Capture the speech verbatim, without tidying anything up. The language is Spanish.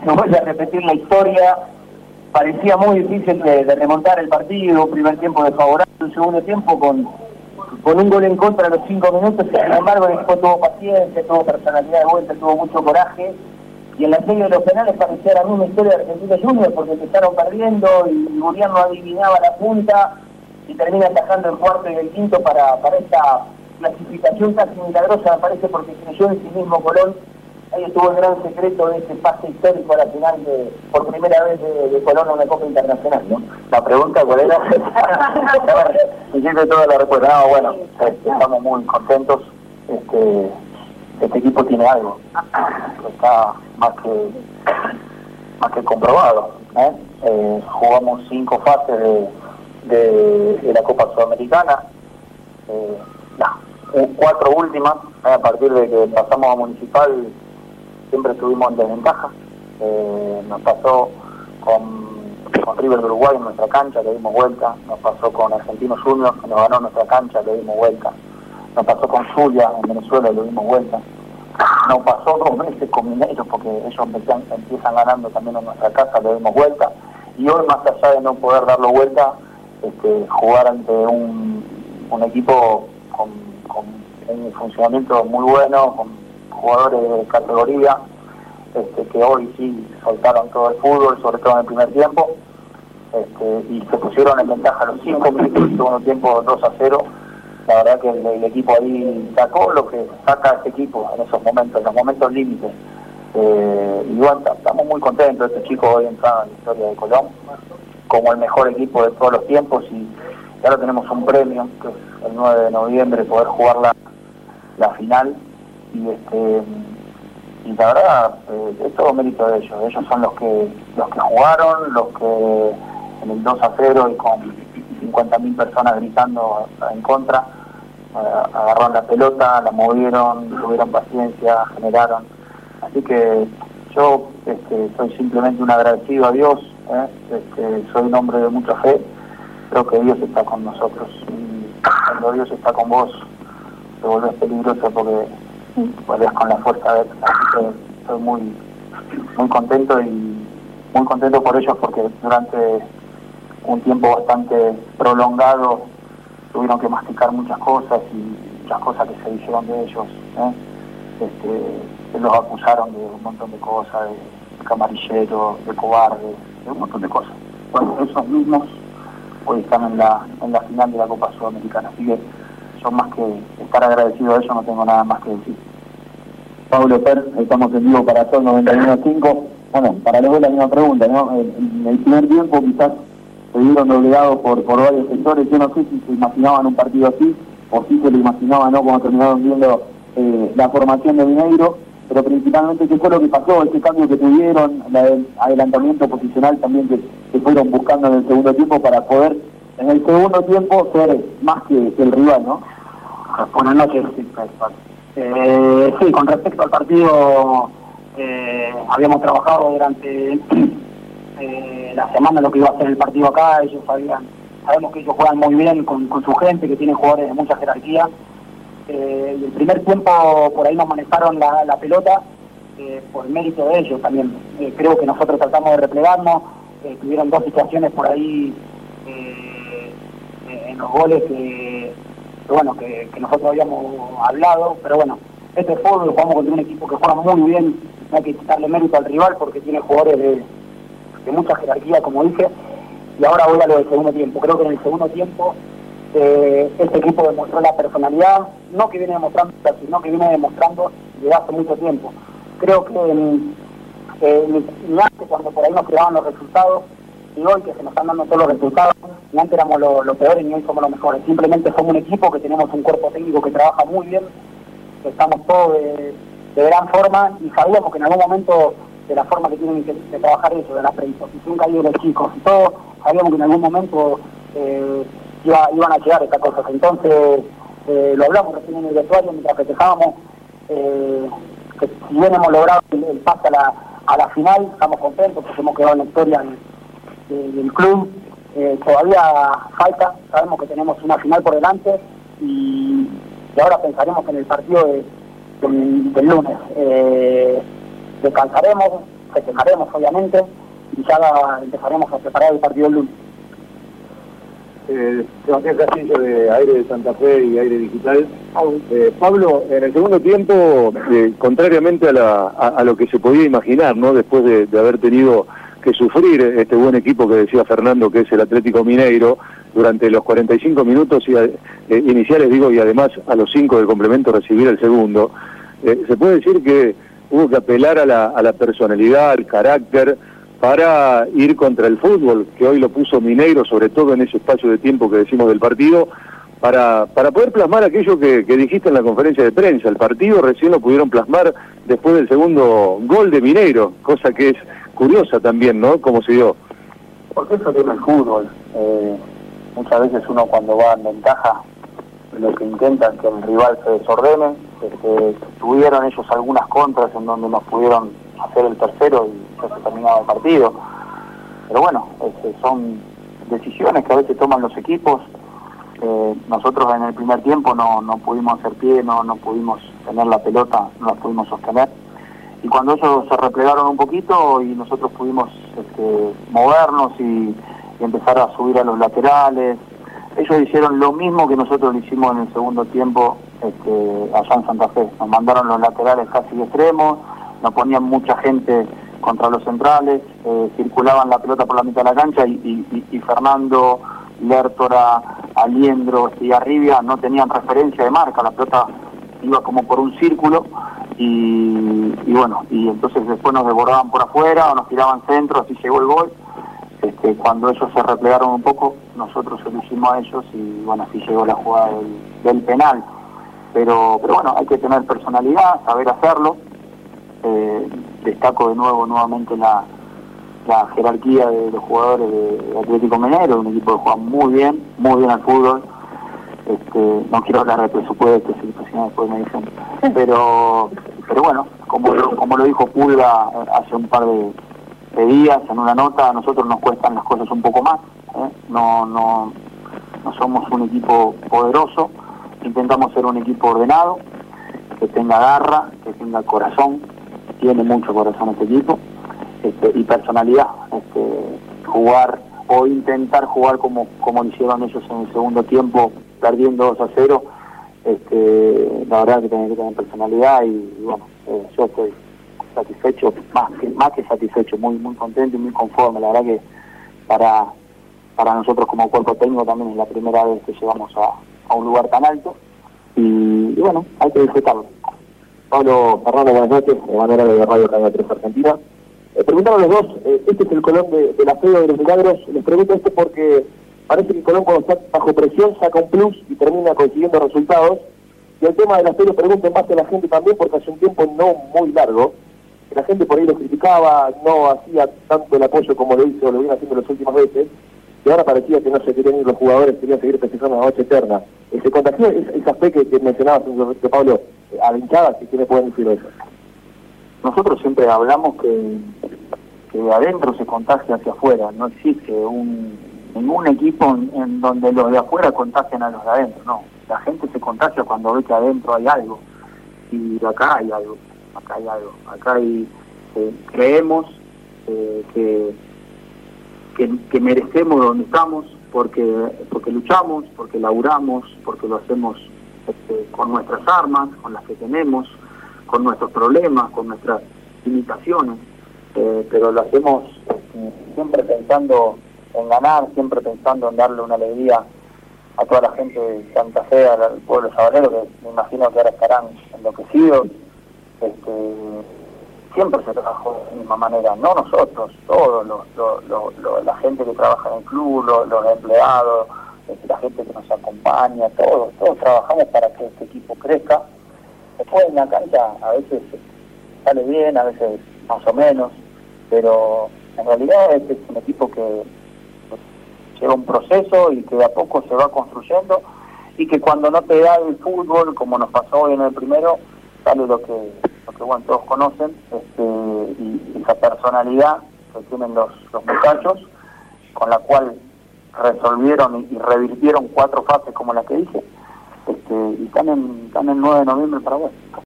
no voy a repetir la historia, parecía muy difícil de, de remontar el partido, un primer tiempo desfavorable, un segundo tiempo con, con un gol en contra a los cinco minutos, sin embargo el equipo tuvo paciencia, tuvo personalidad de vuelta, tuvo mucho coraje, y en la serie de los penales parecía la misma historia de Argentinos Juniors, porque empezaron perdiendo y Gurián no adivinaba la punta, y termina atajando el cuarto y el quinto para, para esta clasificación casi milagrosa, me parece, porque creyó en sí mismo Colón. Ahí estuvo el gran secreto de ese pase histórico a la final de, por primera vez de, de Colón a una Copa Internacional, ¿no? La pregunta, ¿cuál era? Y siempre toda la respuesta. No, bueno, este, estamos muy contentos. Este, este equipo tiene algo que está más que más que comprobado, ¿eh? Eh, jugamos cinco fases de, de, de la Copa Sudamericana, eh, no, cuatro últimas, ¿eh? A partir de que pasamos a Municipal siempre estuvimos en desventaja. Eh, nos pasó con, con River de Uruguay en nuestra cancha, le dimos vuelta. Nos pasó con Argentinos Juniors, que nos ganó en nuestra cancha, le dimos vuelta. Nos pasó con Zulia en Venezuela, le dimos vuelta. Nos pasó dos veces con Mineros, porque ellos empiezan, empiezan ganando también en nuestra casa, le dimos vuelta. Y hoy, más allá de no poder darlo vuelta, este, jugar ante un, un equipo con, con un funcionamiento muy bueno, con jugadores de categoría, este, que hoy sí soltaron todo el fútbol, sobre todo en el primer tiempo, este, y se pusieron en ventaja los cinco minutos del segundo tiempo dos a cero. La verdad que el, el equipo ahí sacó lo que saca este equipo en esos momentos, en los momentos límites. Eh, y bueno, estamos muy contentos. Este chico hoy entrado en la historia de Colón como el mejor equipo de todos los tiempos, y ahora tenemos un premio, que es el nueve de noviembre, poder jugar la, la final. Y este y la verdad eh, es todo mérito de ellos. Ellos son los que los que jugaron, los que en el dos a cero y con cincuenta mil personas gritando en contra, eh, agarraron la pelota, la movieron, tuvieron paciencia, generaron. Así que yo este, soy simplemente un agradecido a Dios, ¿eh? Este, soy un hombre de mucha fe, creo que Dios está con nosotros. Y cuando Dios está con vos, te vuelves peligroso porque vuelves con la fuerza de él. Así que estoy muy, muy contento y muy contento por ellos, porque durante un tiempo bastante prolongado tuvieron que masticar muchas cosas y muchas cosas que se dijeron de ellos, ¿eh? Este, los acusaron de un montón de cosas, de camarillero, de cobarde, de un montón de cosas. Bueno, esos mismos hoy están en la en la final de la Copa Sudamericana, así que yo, más que estar agradecido a ellos, no tengo nada más que decir. Pablo Per, estamos en vivo para Sol noventa y uno punto cinco. Bueno, para luego la misma pregunta, ¿no? En el primer tiempo quizás se vieron doblegados por, por varios sectores. Yo no sé si se imaginaban un partido así, o si se lo imaginaban, ¿no? Como terminaron viendo eh, la formación de Mineiro, pero principalmente qué fue lo que pasó, ese cambio que tuvieron, el adelantamiento posicional también que, que fueron buscando en el segundo tiempo para poder en el segundo tiempo ser más que, que el rival, ¿no? Buenas noches. Eh, sí, con respecto al partido, eh, habíamos trabajado durante eh, la semana lo que iba a ser el partido acá. Ellos sabían, sabemos que ellos juegan muy bien con, con su gente, que tiene jugadores de mucha jerarquía. Eh, y el primer tiempo por ahí nos manejaron la, la pelota eh, por mérito de ellos también. Eh, creo que nosotros tratamos de replegarnos, eh, tuvieron dos situaciones por ahí eh, eh, en los goles que, que bueno que, que nosotros habíamos hablado, pero bueno, este fútbol, jugamos contra un equipo que juega muy bien, no hay que quitarle mérito al rival porque tiene jugadores de, de mucha jerarquía, como dije. Y ahora voy a lo del segundo tiempo. Creo que en el segundo tiempo Eh, este equipo demostró la personalidad, no que viene demostrando, sino que viene demostrando desde hace mucho tiempo. Creo que eh, ni antes, cuando por ahí nos quedaban los resultados, y hoy que se nos están dando todos los resultados, ni antes éramos los lo peores ni hoy somos los mejores. Simplemente somos un equipo que tenemos un cuerpo técnico que trabaja muy bien, que estamos todos de, de gran forma, y sabíamos que en algún momento, de la forma que tienen que de trabajar eso, de la predisposición que hay de los chicos y todo, sabíamos que en algún momento eh, Iba, iban a llegar estas cosas. Entonces eh, lo hablamos recién en el vestuario mientras festejábamos, eh, que si bien hemos logrado el, el pase a la, a la final, estamos contentos porque hemos quedado en la historia del, del, del club. Eh, todavía falta, sabemos que tenemos una final por delante y, y ahora pensaremos en el partido de, del, del lunes. Eh, descansaremos, festejaremos obviamente y ya empezaremos a preparar el partido el lunes. Eh, Sebastián Castillo de Aire de Santa Fe y Aire Digital. Eh, Pablo, en el segundo tiempo, eh, contrariamente a, la, a, a lo que se podía imaginar, ¿no? Después de, de haber tenido que sufrir este buen equipo que decía Fernando, que es el Atlético Mineiro, durante los cuarenta y cinco minutos y, eh, iniciales, digo, y además a los cinco del complemento recibir el segundo, eh, se puede decir que hubo que apelar a la, a la personalidad, al carácter, para ir contra el fútbol, que hoy lo puso Mineiro, sobre todo en ese espacio de tiempo que decimos del partido, para, para poder plasmar aquello que, que dijiste en la conferencia de prensa. El partido recién lo pudieron plasmar después del segundo gol de Mineiro, cosa que es curiosa también, ¿no?, cómo se dio. Porque eso tiene el fútbol. Eh, muchas veces uno cuando va en ventaja, lo que intenta es que el rival se desordene. Este, tuvieron ellos algunas contras en donde nos pudieron hacer el tercero y ya se terminaba el partido. Pero bueno, este, son decisiones que a veces toman los equipos. Eh, nosotros en el primer tiempo no, no pudimos hacer pie, no, no pudimos tener la pelota, no la pudimos sostener. Y cuando ellos se replegaron un poquito y nosotros pudimos este, movernos y, y empezar a subir a los laterales, ellos hicieron lo mismo que nosotros lo hicimos en el segundo tiempo este, allá en Santa Fe. Nos mandaron los laterales casi extremos, nos ponían mucha gente contra los centrales, eh, circulaban la pelota por la mitad de la cancha y, y, y Fernando, Lertora, Aliendro y Arribia no tenían referencia de marca, la pelota iba como por un círculo y, y bueno, y entonces después nos desbordaban por afuera o nos tiraban centro, así llegó el gol. Este, cuando ellos se replegaron un poco, nosotros se lo hicimos a ellos y bueno, así llegó la jugada del, del penal. Pero, pero bueno, hay que tener personalidad, saber hacerlo. Eh, destaco de nuevo nuevamente la, la jerarquía de los jugadores de Atlético Mineiro, un equipo que juega muy bien, muy bien al fútbol. Este, no quiero hablar de presupuestos y si no después me dicen, pero pero bueno, como lo, como lo dijo Pulga hace un par de, de días en una nota, a nosotros nos cuestan las cosas un poco más, ¿eh? no, no, no somos un equipo poderoso, intentamos ser un equipo ordenado, que tenga garra, que tenga corazón, tiene mucho corazón este equipo, este, y personalidad, este, jugar o intentar jugar como, como lo hicieron ellos en el segundo tiempo, perdiendo dos a cero, este, la verdad que tienen que tener personalidad y, y bueno, eh, yo estoy satisfecho, más que, más que satisfecho, muy muy contento y muy conforme. La verdad que para, para nosotros como cuerpo técnico también es la primera vez que llegamos a, a un lugar tan alto y, y bueno, hay que disfrutarlo. Pablo, Fernando, buenas noches, Emanuel de Radio Canal tres Argentina. Eh, preguntaron los dos, eh, este es el Colón de, de la Fe de los Milagros. Les pregunto esto porque parece que Colón cuando está bajo presión saca un plus y termina consiguiendo resultados. Y el tema de la Fe lo pregunto en base a la gente también porque hace un tiempo no muy largo, que la gente por ahí lo criticaba, no hacía tanto el apoyo como lo hizo, lo viene haciendo las últimas veces, y ahora parecía que no se querían ir los jugadores, querían seguir festejando la noche eterna. Eh, ¿Se contagió esa, esa fe que, que mencionabas, que Pablo, eh, a la hinchada? ¿Qué me pueden decir de eso? Nosotros siempre hablamos que, que de adentro se contagia hacia afuera, no existe un, ningún equipo en, en donde los de afuera contagian a los de adentro, no. La gente se contagia cuando ve que adentro hay algo, y acá hay algo, acá hay algo, acá hay, eh, creemos eh, que, que, que merecemos donde estamos, porque, porque luchamos, porque laburamos, porque lo hacemos este, con nuestras armas, con las que tenemos, con nuestros problemas, con nuestras limitaciones, eh, pero lo hacemos eh, siempre pensando en ganar, siempre pensando en darle una alegría a toda la gente de Santa Fe, al pueblo sabanero, que me imagino que ahora estarán enloquecidos. Este, siempre se trabajó de la misma manera, no nosotros, todos, los, los, los, los, la gente que trabaja en el club, los, los empleados, este, la gente que nos acompaña, todos, todos trabajamos para que este equipo crezca. Después en la cancha a veces sale bien, a veces más o menos, pero en realidad este es un equipo que lleva un proceso y que de a poco se va construyendo y que cuando no te da el fútbol, como nos pasó hoy en el primero, sale lo que, lo que bueno, todos conocen, este, y, y esa personalidad que tienen los, los muchachos, con la cual resolvieron y, y revirtieron cuatro fases como la que dije, este, y están en, están el nueve de noviembre para Paraguay.